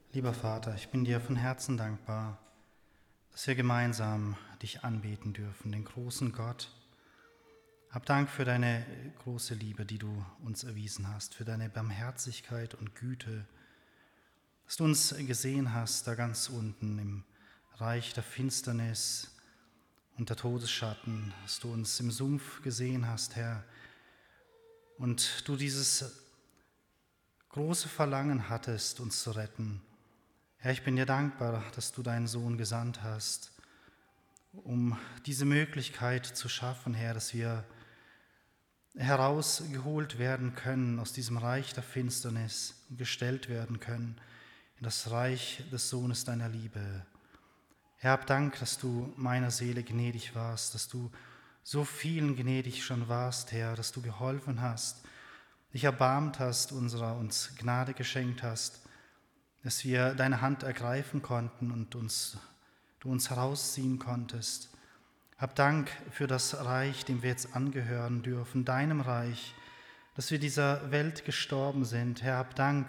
Lieber Vater, ich bin dir von Herzen dankbar, dass wir gemeinsam dich anbeten dürfen, den großen Gott. Hab Dank für deine große Liebe, die du uns erwiesen hast, für deine Barmherzigkeit und Güte, dass du uns gesehen hast, da ganz unten im Reich der Finsternis und der Todesschatten, dass du uns im Sumpf gesehen hast, Herr, und du dieses große Verlangen hattest, uns zu retten. Herr, ich bin dir dankbar, dass du deinen Sohn gesandt hast, um diese Möglichkeit zu schaffen, Herr, dass wir herausgeholt werden können aus diesem Reich der Finsternis und gestellt werden können in das Reich des Sohnes deiner Liebe. Herr, hab Dank, dass du meiner Seele gnädig warst, dass du so vielen gnädig schon warst, Herr, dass du geholfen hast, dich erbarmt hast, uns Gnade geschenkt hast, dass wir deine Hand ergreifen konnten und du uns herausziehen konntest. Hab Dank für das Reich, dem wir jetzt angehören dürfen, deinem Reich, dass wir dieser Welt gestorben sind. Herr, hab Dank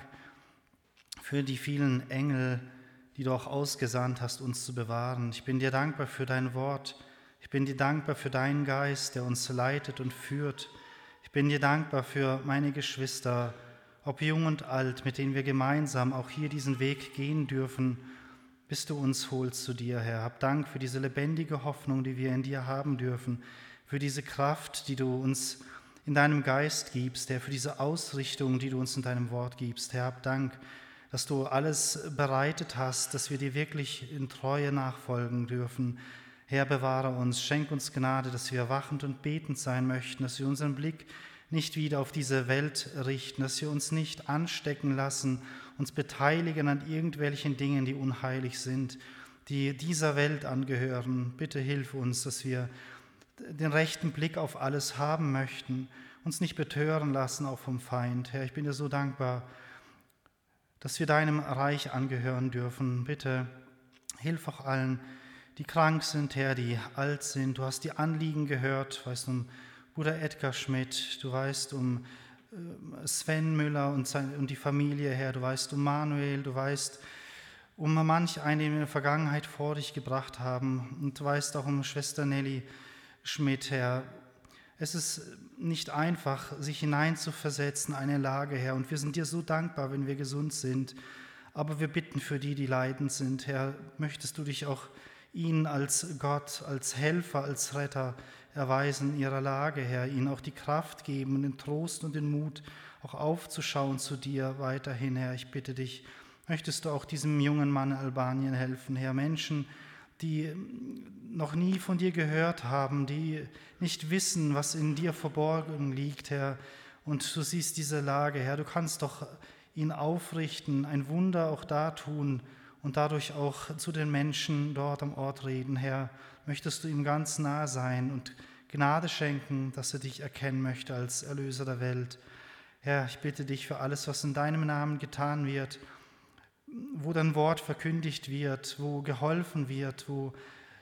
für die vielen Engel, die du auch ausgesandt hast, uns zu bewahren. Ich bin dir dankbar für dein Wort. Ich bin dir dankbar für deinen Geist, der uns leitet und führt. Ich bin dir dankbar für meine Geschwister, ob jung und alt, mit denen wir gemeinsam auch hier diesen Weg gehen dürfen, bis du uns holst zu dir, Herr. Hab Dank für diese lebendige Hoffnung, die wir in dir haben dürfen, für diese Kraft, die du uns in deinem Geist gibst, Herr, für diese Ausrichtung, die du uns in deinem Wort gibst. Herr, hab Dank, dass du alles bereitet hast, dass wir dir wirklich in Treue nachfolgen dürfen. Herr, bewahre uns, schenk uns Gnade, dass wir wachend und betend sein möchten, dass wir unseren Blick nicht wieder auf diese Welt richten, dass wir uns nicht anstecken lassen, uns beteiligen an irgendwelchen Dingen, die unheilig sind, die dieser Welt angehören. Bitte hilf uns, dass wir den rechten Blick auf alles haben möchten, uns nicht betören lassen, auch vom Feind. Herr, ich bin dir so dankbar, dass wir deinem Reich angehören dürfen. Bitte hilf auch allen, die krank sind, Herr, die alt sind. Du hast die Anliegen gehört, weißt du, Bruder Edgar Schmidt, du weißt um Sven Müller und die Familie, Herr, du weißt um Manuel, du weißt um manch einen, den wir in der Vergangenheit vor dich gebracht haben, und du weißt auch um Schwester Nelly Schmidt, Herr. Es ist nicht einfach, sich hineinzuversetzen in eine Lage, Herr, und wir sind dir so dankbar, wenn wir gesund sind, aber wir bitten für die, die leidend sind, Herr, möchtest du dich auch ihnen als Gott, als Helfer, als Retter erweisen in ihrer Lage, Herr, ihnen auch die Kraft geben, den Trost und den Mut, auch aufzuschauen zu dir weiterhin, Herr. Ich bitte dich, möchtest du auch diesem jungen Mann in Albanien helfen, Herr, Menschen, die noch nie von dir gehört haben, die nicht wissen, was in dir verborgen liegt, Herr, und du siehst diese Lage, Herr, du kannst doch ihn aufrichten, ein Wunder auch da tun und dadurch auch zu den Menschen dort am Ort reden, Herr. Möchtest du ihm ganz nahe sein und Gnade schenken, dass er dich erkennen möchte als Erlöser der Welt. Herr, ich bitte dich für alles, was in deinem Namen getan wird, wo dein Wort verkündigt wird, wo geholfen wird, wo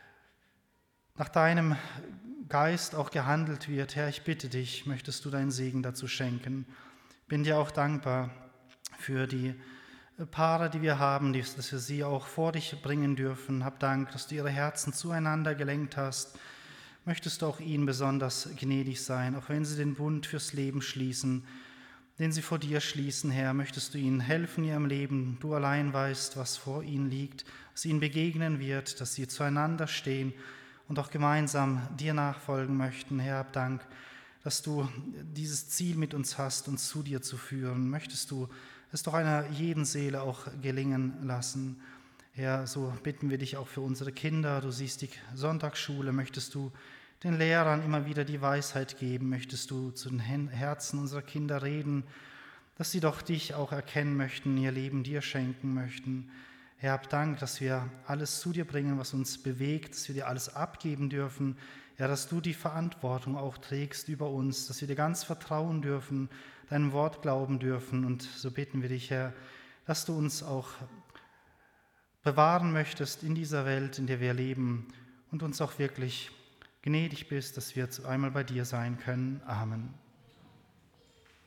nach deinem Geist auch gehandelt wird. Herr, ich bitte dich, möchtest du deinen Segen dazu schenken. Bin dir auch dankbar für die Paare, die wir haben, dass wir sie auch vor dich bringen dürfen. Hab Dank, dass du ihre Herzen zueinander gelenkt hast. Möchtest du auch ihnen besonders gnädig sein, auch wenn sie den Bund fürs Leben schließen, den sie vor dir schließen, Herr. Möchtest du ihnen helfen in ihrem Leben. Du allein weißt, was vor ihnen liegt, was ihnen begegnen wird, dass sie zueinander stehen und auch gemeinsam dir nachfolgen möchten. Herr, hab Dank, dass du dieses Ziel mit uns hast, uns zu dir zu führen. Möchtest du es doch einer jeden Seele auch gelingen lassen. Herr, so bitten wir dich auch für unsere Kinder. Du siehst die Sonntagsschule, möchtest du den Lehrern immer wieder die Weisheit geben, möchtest du zu den Herzen unserer Kinder reden, dass sie doch dich auch erkennen möchten, ihr Leben dir schenken möchten. Herr, hab Dank, dass wir alles zu dir bringen, was uns bewegt, dass wir dir alles abgeben dürfen. Ja, dass du die Verantwortung auch trägst über uns, dass wir dir ganz vertrauen dürfen, deinem Wort glauben dürfen. Und so bitten wir dich, Herr, dass du uns auch bewahren möchtest in dieser Welt, in der wir leben, und uns auch wirklich gnädig bist, dass wir einmal bei dir sein können. Amen.